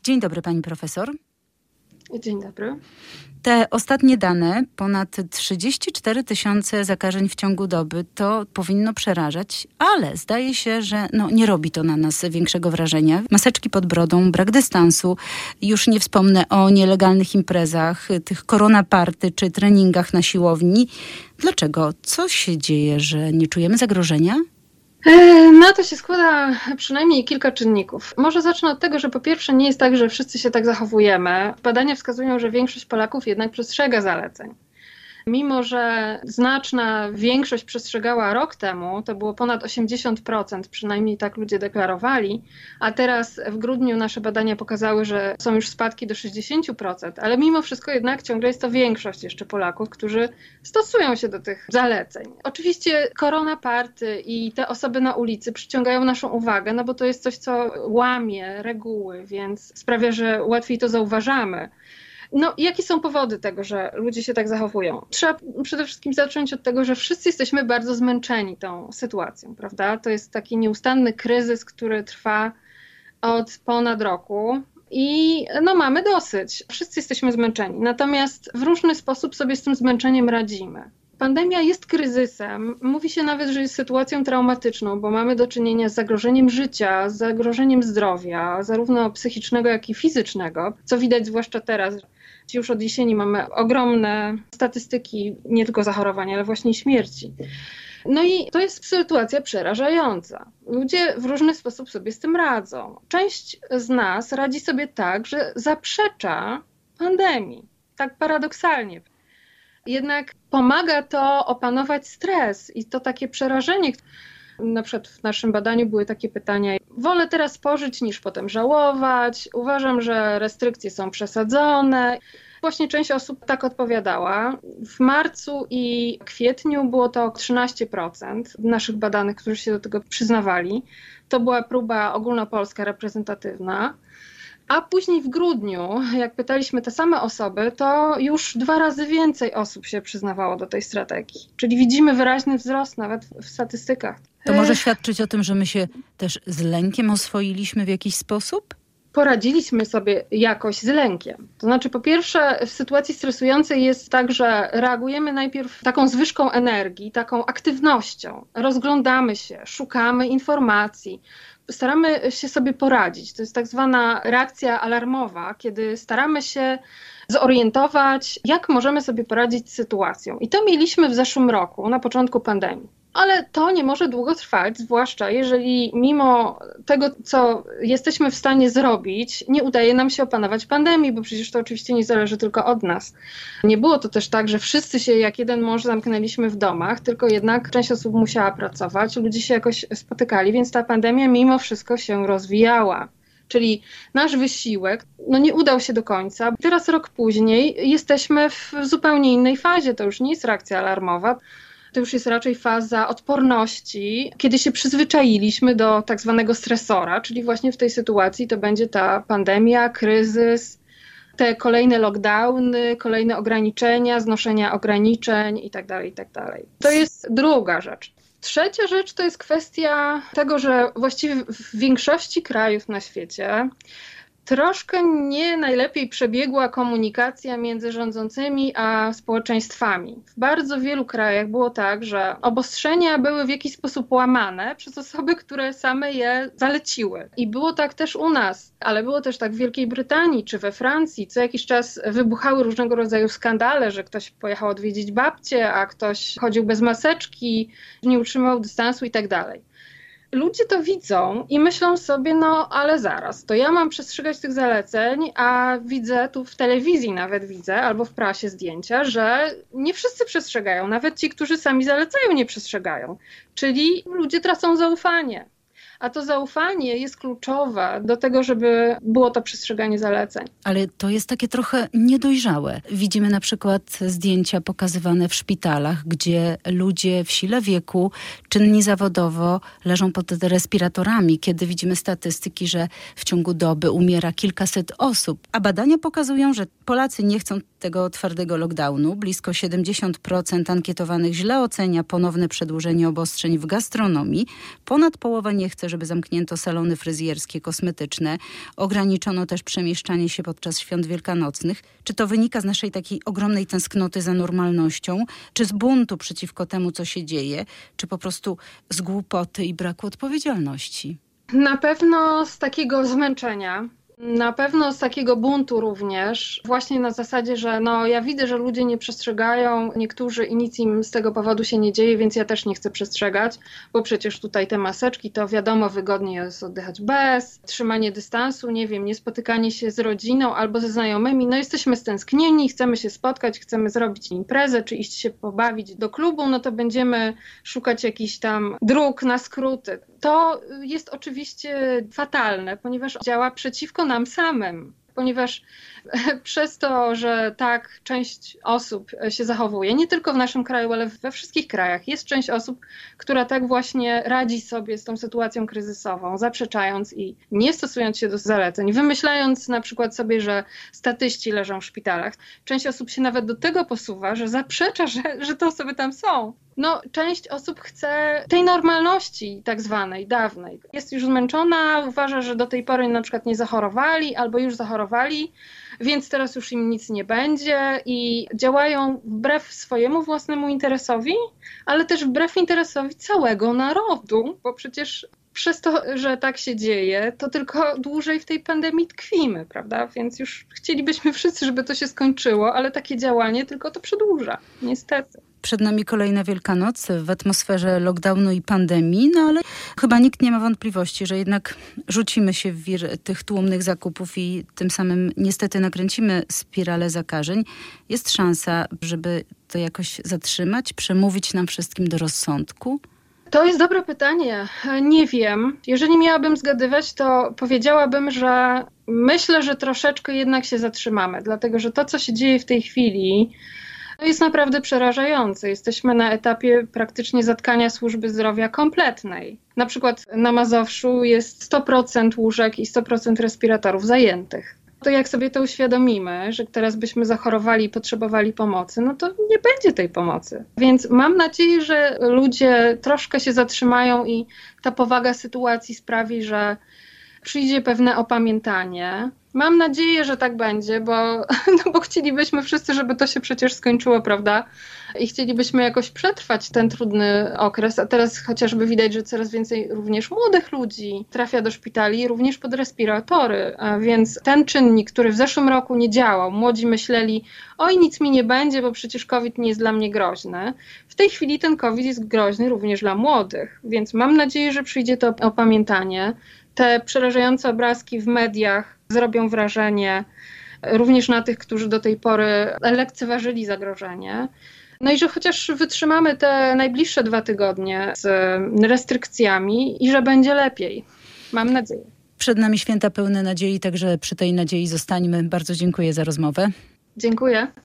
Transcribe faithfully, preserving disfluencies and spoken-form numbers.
Dzień dobry, pani profesor. Dzień dobry. Te ostatnie dane, ponad trzydzieści cztery tysiące zakażeń w ciągu doby, to powinno przerażać, ale zdaje się, że no, nie robi to na nas większego wrażenia. Maseczki pod brodą, brak dystansu, już nie wspomnę o nielegalnych imprezach, tych korona party czy treningach na siłowni. Dlaczego? Co się dzieje, że nie czujemy zagrożenia? No to się składa przynajmniej kilka czynników. Może zacznę od tego, że po pierwsze nie jest tak, że wszyscy się tak zachowujemy. Badania wskazują, że większość Polaków jednak przestrzega zaleceń. Mimo że znaczna większość przestrzegała rok temu, to było ponad osiemdziesiąt procent, przynajmniej tak ludzie deklarowali, a teraz w grudniu nasze badania pokazały, że są już spadki do sześćdziesiąt procent, ale mimo wszystko jednak ciągle jest to większość jeszcze Polaków, którzy stosują się do tych zaleceń. Oczywiście korona party i te osoby na ulicy przyciągają naszą uwagę, no bo to jest coś, co łamie reguły, więc sprawia, że łatwiej to zauważamy. No, jakie są powody tego, że ludzie się tak zachowują? Trzeba przede wszystkim zacząć od tego, że wszyscy jesteśmy bardzo zmęczeni tą sytuacją, prawda? To jest taki nieustanny kryzys, który trwa od ponad roku i no, mamy dosyć. Wszyscy jesteśmy zmęczeni, natomiast w różny sposób sobie z tym zmęczeniem radzimy. Pandemia jest kryzysem, mówi się nawet, że jest sytuacją traumatyczną, bo mamy do czynienia z zagrożeniem życia, z zagrożeniem zdrowia, zarówno psychicznego, jak i fizycznego, co widać zwłaszcza teraz. Już od jesieni mamy ogromne statystyki nie tylko zachorowań, ale właśnie śmierci. No i to jest sytuacja przerażająca. Ludzie w różny sposób sobie z tym radzą. Część z nas radzi sobie tak, że zaprzecza pandemii, tak paradoksalnie. Jednak pomaga to opanować stres i to takie przerażenie. Na przykład w naszym badaniu były takie pytania: wolę teraz pożyć niż potem żałować, uważam, że restrykcje są przesadzone. Właśnie część osób tak odpowiadała. W marcu i kwietniu było to trzynaście procent naszych badanych, którzy się do tego przyznawali. To była próba ogólnopolska, reprezentatywna. A później w grudniu, jak pytaliśmy te same osoby, to już dwa razy więcej osób się przyznawało do tej strategii. Czyli widzimy wyraźny wzrost nawet w statystykach. To może świadczyć o tym, że my się też z lękiem oswoiliśmy w jakiś sposób? Poradziliśmy sobie jakoś z lękiem. To znaczy, po pierwsze, w sytuacji stresującej jest tak, że reagujemy najpierw taką zwyżką energii, taką aktywnością. Rozglądamy się, szukamy informacji, staramy się sobie poradzić. To jest tak zwana reakcja alarmowa, kiedy staramy się zorientować, jak możemy sobie poradzić z sytuacją. I to mieliśmy w zeszłym roku, na początku pandemii. Ale to nie może długo trwać, zwłaszcza jeżeli mimo tego, co jesteśmy w stanie zrobić, nie udaje nam się opanować pandemii, bo przecież to oczywiście nie zależy tylko od nas. Nie było to też tak, że wszyscy się jak jeden mąż zamknęliśmy w domach, tylko jednak część osób musiała pracować, ludzie się jakoś spotykali, więc ta pandemia mimo wszystko się rozwijała. Czyli nasz wysiłek no nie udał się do końca. Teraz rok później jesteśmy w zupełnie innej fazie, to już nie jest reakcja alarmowa. To już jest raczej faza odporności, kiedy się przyzwyczailiśmy do tak zwanego stresora, czyli właśnie w tej sytuacji to będzie ta pandemia, kryzys, te kolejne lockdowny, kolejne ograniczenia, znoszenia ograniczeń itd., itd. To jest druga rzecz. Trzecia rzecz to jest kwestia tego, że właściwie w większości krajów na świecie troszkę nie najlepiej przebiegła komunikacja między rządzącymi a społeczeństwami. W bardzo wielu krajach było tak, że obostrzenia były w jakiś sposób łamane przez osoby, które same je zaleciły. I było tak też u nas, ale było też tak w Wielkiej Brytanii czy we Francji. Co jakiś czas wybuchały różnego rodzaju skandale, że ktoś pojechał odwiedzić babcię, a ktoś chodził bez maseczki, nie utrzymał dystansu i tak dalej. Ludzie to widzą i myślą sobie, no ale zaraz, to ja mam przestrzegać tych zaleceń, a widzę tu w telewizji nawet widzę, albo w prasie zdjęcia, że nie wszyscy przestrzegają, nawet ci, którzy sami zalecają, nie przestrzegają. Czyli ludzie tracą zaufanie. A to zaufanie jest kluczowe do tego, żeby było to przestrzeganie zaleceń. Ale to jest takie trochę niedojrzałe. Widzimy na przykład zdjęcia pokazywane w szpitalach, gdzie ludzie w sile wieku, czynni zawodowo, leżą pod respiratorami, kiedy widzimy statystyki, że w ciągu doby umiera kilkaset osób. A badania pokazują, że Polacy nie chcą tego twardego lockdownu. Blisko siedemdziesiąt procent ankietowanych źle ocenia ponowne przedłużenie obostrzeń w gastronomii. Ponad połowa nie chce, żeby żeby zamknięto salony fryzjerskie, kosmetyczne. Ograniczono też przemieszczanie się podczas świąt wielkanocnych. Czy to wynika z naszej takiej ogromnej tęsknoty za normalnością, czy z buntu przeciwko temu, co się dzieje, czy po prostu z głupoty i braku odpowiedzialności? Na pewno z takiego zmęczenia. Na pewno z takiego buntu również, właśnie na zasadzie, że no ja widzę, że ludzie nie przestrzegają, niektórzy i nic im z tego powodu się nie dzieje, więc ja też nie chcę przestrzegać, bo przecież tutaj te maseczki to wiadomo, wygodnie jest oddychać bez, trzymanie dystansu, nie wiem, nie spotykanie się z rodziną albo ze znajomymi, no jesteśmy stęsknieni, chcemy się spotkać, chcemy zrobić imprezę, czy iść się pobawić do klubu, no to będziemy szukać jakichś tam dróg na skróty. To jest oczywiście fatalne, ponieważ działa przeciwko nam samym, ponieważ przez to, że tak część osób się zachowuje, nie tylko w naszym kraju, ale we wszystkich krajach, jest część osób, która tak właśnie radzi sobie z tą sytuacją kryzysową, zaprzeczając i nie stosując się do zaleceń, wymyślając na przykład sobie, że statyści leżą w szpitalach. Część osób się nawet do tego posuwa, że zaprzecza, że, że te osoby tam są. No, część osób chce tej normalności tak zwanej, dawnej. Jest już zmęczona, uważa, że do tej pory na przykład nie zachorowali albo już zachorowali, więc teraz już im nic nie będzie i działają wbrew swojemu własnemu interesowi, ale też wbrew interesowi całego narodu, bo przecież przez to, że tak się dzieje, to tylko dłużej w tej pandemii tkwimy, prawda? Więc już chcielibyśmy wszyscy, żeby to się skończyło, ale takie działanie tylko to przedłuża, niestety. Przed nami kolejna Wielkanoc w atmosferze lockdownu i pandemii, no ale chyba nikt nie ma wątpliwości, że jednak rzucimy się w wir tych tłumnych zakupów i tym samym niestety nakręcimy spiralę zakażeń. Jest szansa, żeby to jakoś zatrzymać, przemówić nam wszystkim do rozsądku? To jest dobre pytanie. Nie wiem. Jeżeli miałabym zgadywać, to powiedziałabym, że myślę, że troszeczkę jednak się zatrzymamy, dlatego że to, co się dzieje w tej chwili, to jest naprawdę przerażające. Jesteśmy na etapie praktycznie zatkania służby zdrowia kompletnej. Na przykład na Mazowszu jest sto procent łóżek i sto procent respiratorów zajętych. To jak sobie to uświadomimy, że teraz byśmy zachorowali i potrzebowali pomocy, no to nie będzie tej pomocy. Więc mam nadzieję, że ludzie troszkę się zatrzymają i ta powaga sytuacji sprawi, że przyjdzie pewne opamiętanie. Mam nadzieję, że tak będzie, bo, no bo chcielibyśmy wszyscy, żeby to się przecież skończyło, prawda? I chcielibyśmy jakoś przetrwać ten trudny okres, a teraz chociażby widać, że coraz więcej również młodych ludzi trafia do szpitali, również pod respiratory, a więc ten czynnik, który w zeszłym roku nie działał, młodzi myśleli, oj nic mi nie będzie, bo przecież COVID nie jest dla mnie groźny. W tej chwili ten COVID jest groźny również dla młodych, więc mam nadzieję, że przyjdzie to opamiętanie. Te przerażające obrazki w mediach zrobią wrażenie również na tych, którzy do tej pory lekceważyli zagrożenie. No i że chociaż wytrzymamy te najbliższe dwa tygodnie z restrykcjami i że będzie lepiej. Mam nadzieję. Przed nami święta pełne nadziei, także przy tej nadziei zostańmy. Bardzo dziękuję za rozmowę. Dziękuję.